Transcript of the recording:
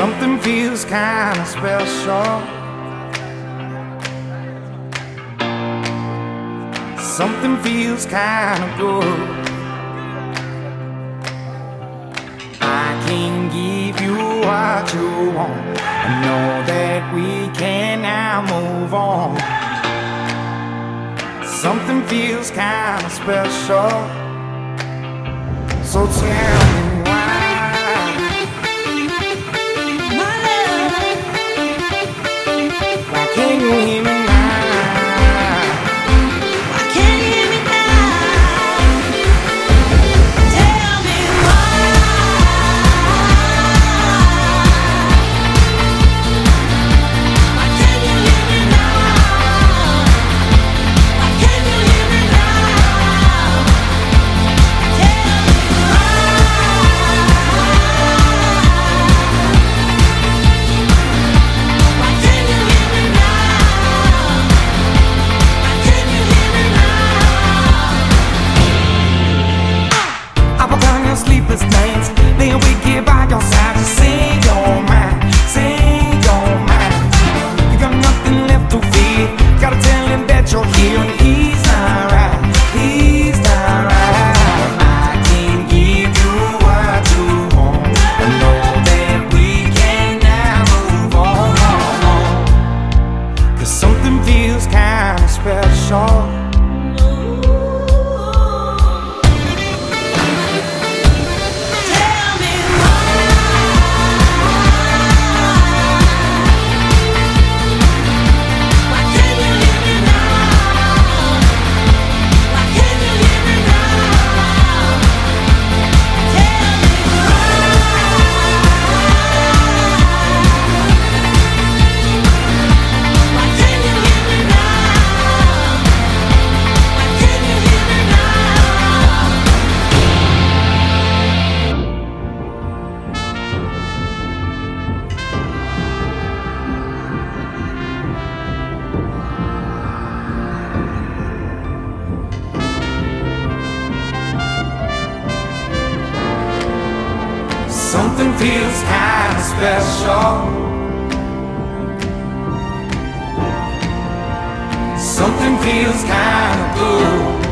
Something feels kinda special. Something feels kinda good. I can give you what you want. I know that we can now move on. Something feels kinda special. So tell me why. My love, Why can't you hear me now? why can't you hear me now? Tell me why. Why can't you hear me now? Why can't you hear me now? Tell me why can't you hear me now? Why can't you hear me now? I will turn your sleepless nights, then wake you by your side to sing your mind, sing your mind. You got nothing left to fear. Gotta tell him that you're here and he's not right, he's not right. I can give you what you want. I know that we can now move on. 'Cause something feels kinda special. Tell me why. Why can't you hear me now? Why can't you hear me now? Tell me why. Why can't you hear me now? Why can't you hear me now? Something feels kinda special. Something feels kinda good.